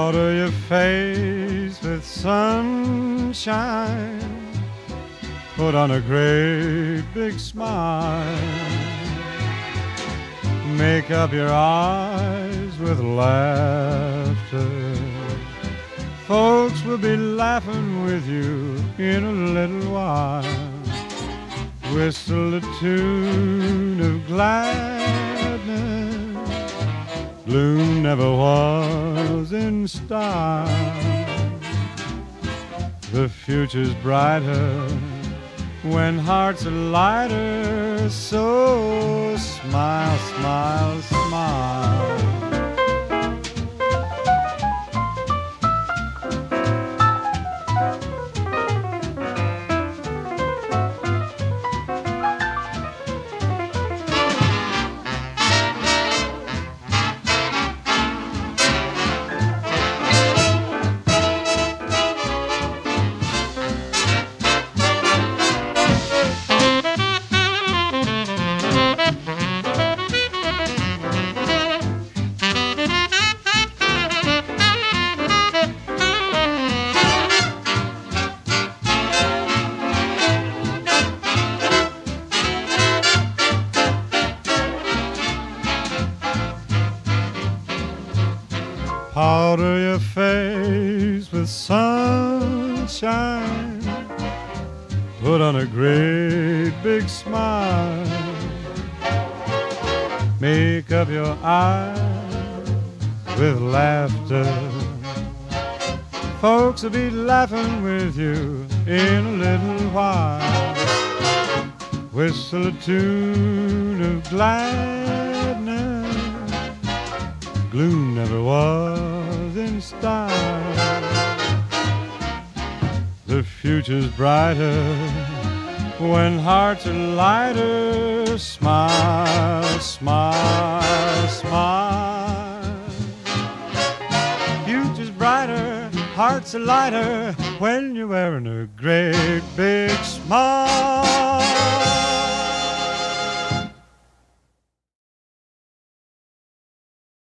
Powder your face with sunshine. Put on a great big smile. Make up your eyes with laughter. Folks will be laughing with you in a little while. Whistle a tune of gladness. Gloom never was in style. The future's brighter when hearts are lighter. So smile, smile, smile. Powder your face with sunshine. Put on a great big smile. Make up your eyes with laughter. Folks will be laughing with you in a little while. Whistle a tune of gladness. Gloom never was in style. The future's brighter when hearts are lighter. Smile, smile, smile. Future's brighter, hearts are lighter when you're wearing a great big smile.